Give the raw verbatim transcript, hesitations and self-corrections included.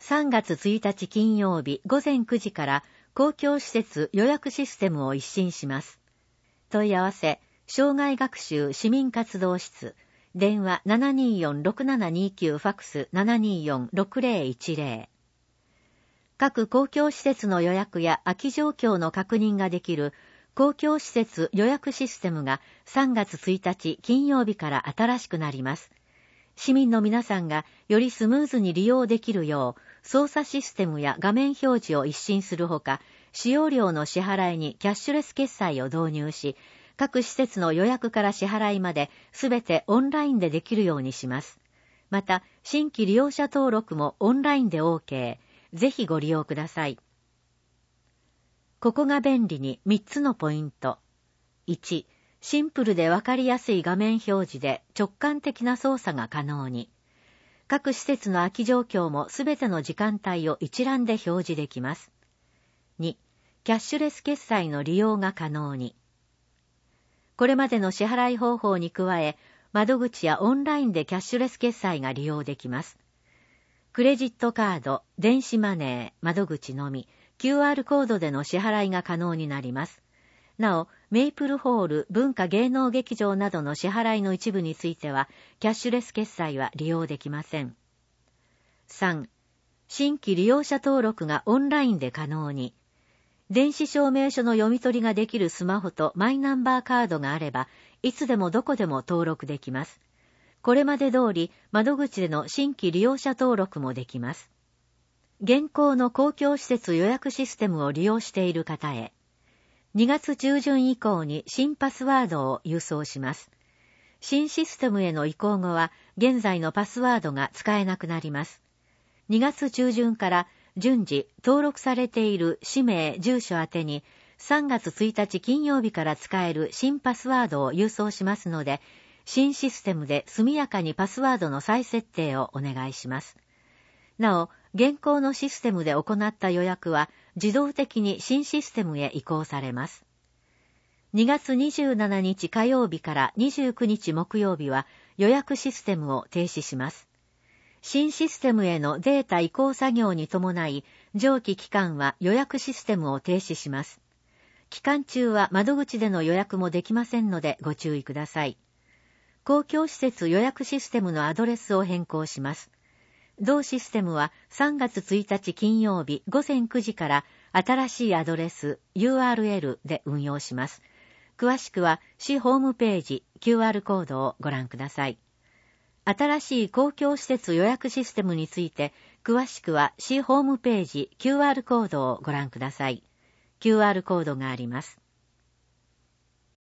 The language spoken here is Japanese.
さんがつついたち金曜日ごぜんくじから公共施設予約システムを一新します。問い合わせ、障害学習市民活動室、電話 ななにーよんろくななにーきゅう ファックス ななにーよんろくぜろいちぜろ。各公共施設の予約や空き状況の確認ができる公共施設予約システムがさんがつついたち金曜日から新しくなります。市民の皆さんがよりスムーズに利用できるよう、操作システムや画面表示を一新するほか、使用料の支払いにキャッシュレス決済を導入し、各施設の予約から支払いまで全てオンラインでできるようにします。また、新規利用者登録もオンラインで OK。ぜひご利用ください。ここが便利にみっつのポイント。いち、シンプルでわかりやすい画面表示で直感的な操作が可能に。各施設の空き状況もすべての時間帯を一覧で表示できます。に、キャッシュレス決済の利用が可能に。これまでの支払い方法に加え、窓口やオンラインでキャッシュレス決済が利用できます。クレジットカード、電子マネー、窓口のみ、キューアール コードでの支払いが可能になります。なお、メイプルホール文化芸能劇場などの支払いの一部については、キャッシュレス決済は利用できません。さん、新規利用者登録がオンラインで可能に。電子証明書の読み取りができるスマホとマイナンバーカードがあれば、いつでもどこでも登録できます。これまで通り窓口での新規利用者登録もできます。現行の公共施設予約システムを利用している方へ、にがつちゅうじゅん以降に新パスワードを郵送します。新システムへの移行後は、現在のパスワードが使えなくなります。にがつちゅうじゅんから順次登録されている氏名、住所宛てに、さんがつついたち金曜日から使える新パスワードを郵送しますので、新システムで速やかにパスワードの再設定をお願いします。なお、現行のシステムで行った予約は自動的に新システムへ移行されます。にがつにじゅうしちにち火曜日からにじゅうくにち木曜日は予約システムを停止します。新システムへのデータ移行作業に伴い、上記期間は予約システムを停止します。期間中は窓口での予約もできませんのでご注意ください。公共施設予約システムのアドレスを変更します。同システムはさんがつついたち金曜日ごぜんくじから新しいアドレス ユーアールエル で運用します。詳しくは市ホームページ キューアール コードをご覧ください。新しい公共施設予約システムについて詳しくは市ホームページ キューアール コードをご覧ください。キューアール コードがあります。